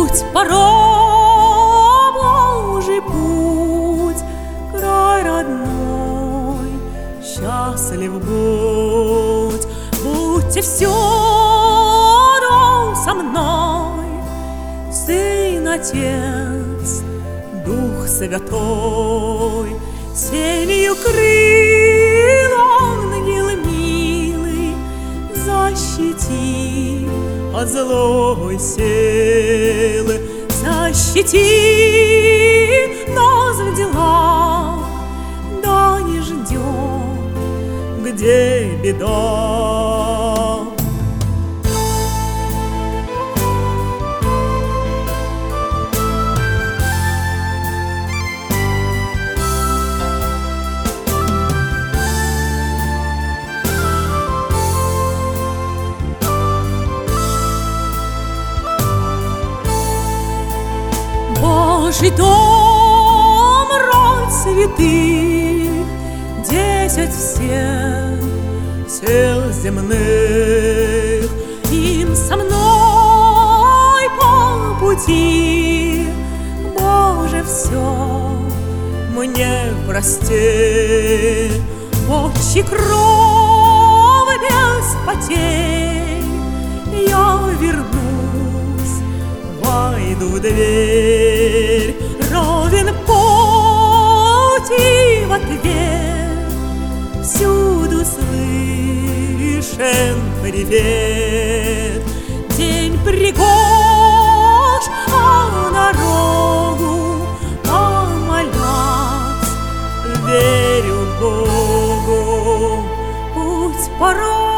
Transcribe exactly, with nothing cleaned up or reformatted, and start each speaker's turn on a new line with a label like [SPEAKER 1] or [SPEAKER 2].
[SPEAKER 1] Путь порой, Божий путь, край родной, счастлив будь, будьте всюду со мной, Сын, Отец, Дух Святой, сенью крыл ангел милый, защити от злой силы, защити нас в делах, да не ждем, где беда. Божий дом, род святых, десять всех сил земных, им со мной по пути. Боже, все мне прости, в общей крови без потерь я вернусь, войду в дверь, ровен путь и в ответ всюду слышен привет. День пригож, а народу помолять, верю Богу, путь порой.